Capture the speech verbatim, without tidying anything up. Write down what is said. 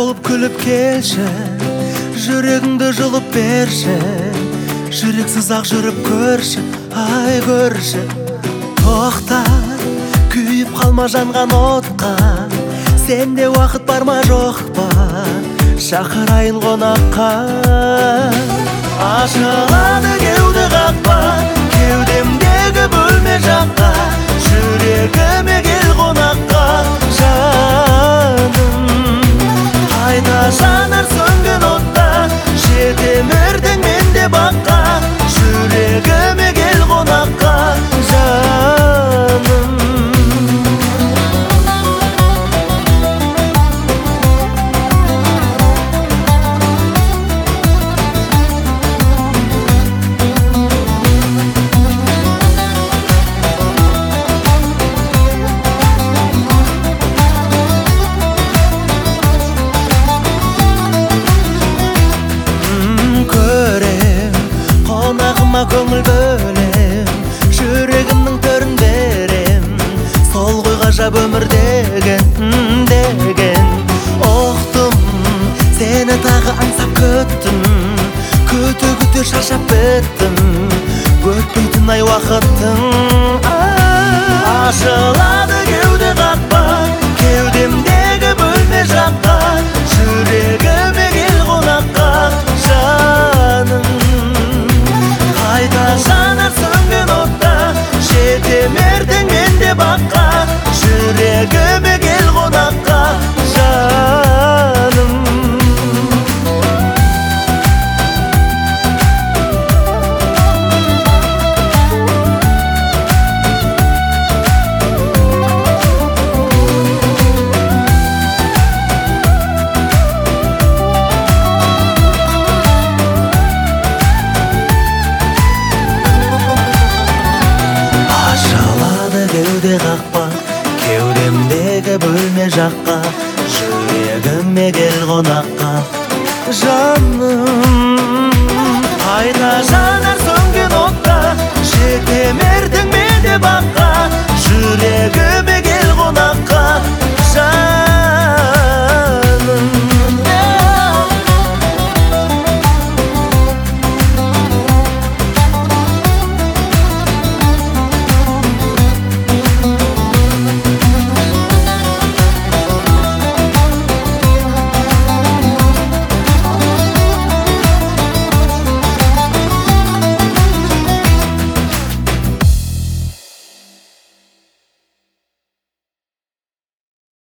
болып күліп келші, жүрегіңді жұлып берші, жүрексіз ақ жүріп көрші, ай көрші. Тоқта, күйіп қалма жанған отқа, сенде уақыт бар ма жоқ па, шақырайын қонаққа. Ашылады кеуде қақпа, кеудемдегі бөлме жаққа, жүрегіме кел қонаққа, жаным. Қайта жанар сөнген отта, жетем ертең менде баққа, жүрегіме кел қонаққа, жаным. Көңіл бөлем, жүрегімнің төрін берем, сол ғой ғажап өмір деген, деген. Оқтым, сені тағы аңсап күттім, күті-күті шаршап біттім, өтпейтін ай уақыттың. Ашылады